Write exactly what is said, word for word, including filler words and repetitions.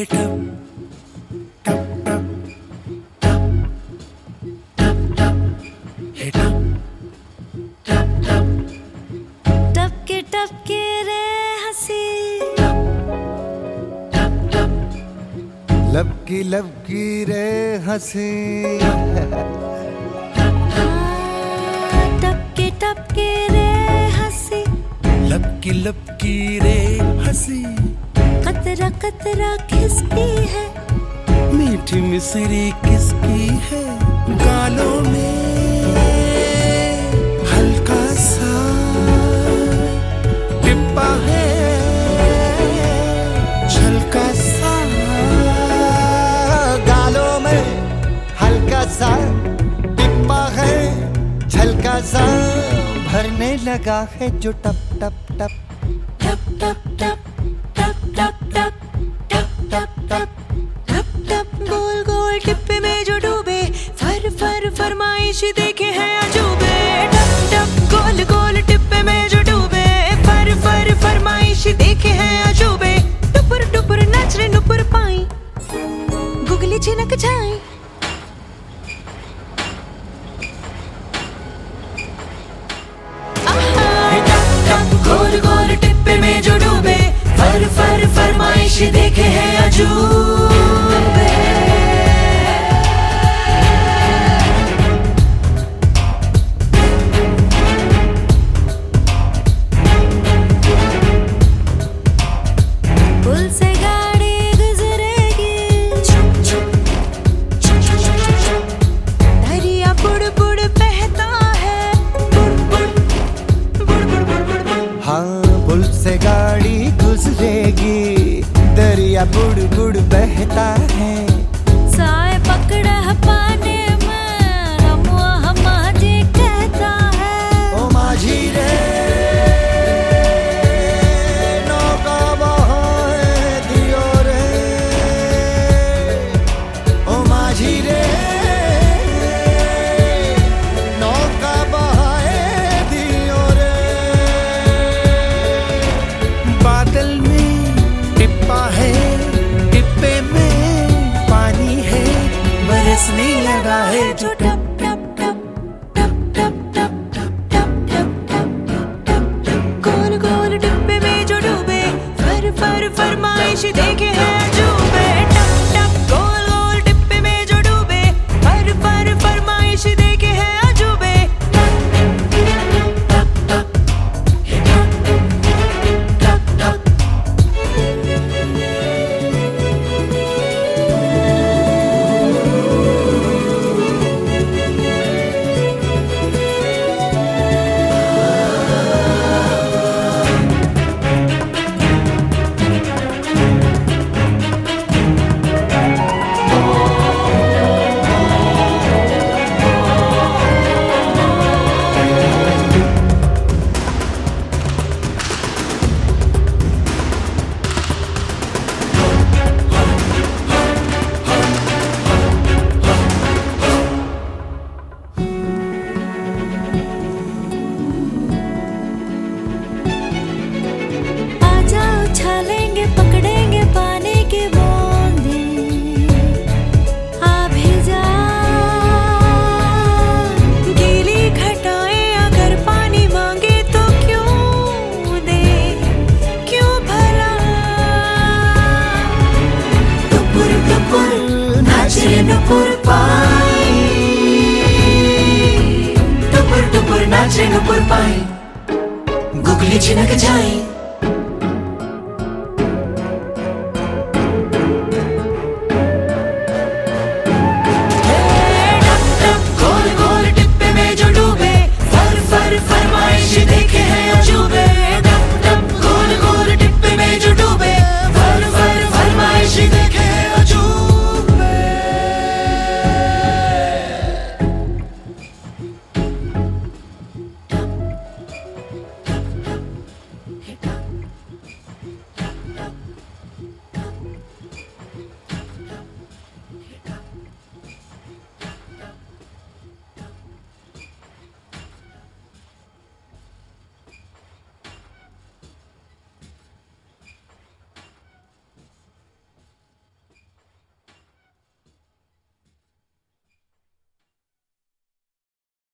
hit up, tap tap, tap tap tap, hit up, tap tap, टपके टपके रे हंसी, tap tap, लबकी लबकी रे हंसी, टपके टपके रे हंसी, लपकी लपकी रे हंसी, कतरा कतरा किसकी है, मीठी मिसरी किसकी है, गालों में हल्का सा टिप्पा है, झलका सा, गालों में हल्का सा टिप्पा है, झलका सा भरने लगा है जो टप टप टप टप टप टप टप टप टप टप टप टप टप टप, गोल गोल टिप्पे में जो डूबे, फर फर फरमाइश देखे हैं अजूबे, टप टप गोल गोल टिप्पे में जो डूबे, फर फर फरमाइश देखे हैं अजूबे, टुपुर टुपुर नाच रे नुपुर पाई, गुगली छिनक छाई, गोल गोल टिप्पे में जो डूबे, फर फर फरमाइश देखे हैं अजूबे। पुल से गाड़ी गुजरेगी, दरिया बुड़ बुड़ बहता है, बुड़ बुड़ बुड़ बुड़ बुड़ बुड़ बुड़, हाँ पुल से गाड़ी गुजरेगी, दरिया बुड़ बुड़ बहता है, साए पकड़ा पाने में रमुआ हमारी कहता है, ओ माझी रे नौका बहाए दियो रे, ओ माझी रे नौका बहाए दियो रे, बादल में टिप्पा है, टिप्पे में पानी है, बरसने लगा है जो टप टप टप टप टप टप टप टप टप टप टप, गोल गोल डिब्बे में जो डूबे, फर फर फरमाइश देखे हैं अजूबे, टप टप गोल गोल डिब्बे में जो डूबे, फर फर फरमाइश देखे हैं अजूबे, टप टप टप टप टप, उछालेंगे पकड़ेंगे पानी की बूंदें, आ भी जा गीली घटाएं, अगर पानी मांगे तो क्यों दे, क्यों भला, टुपुर टुपुर नाच रे नुपुर पाई, टुपुर टुपुर नाच रे नुपुर पाई, गुगली छिनक जाई।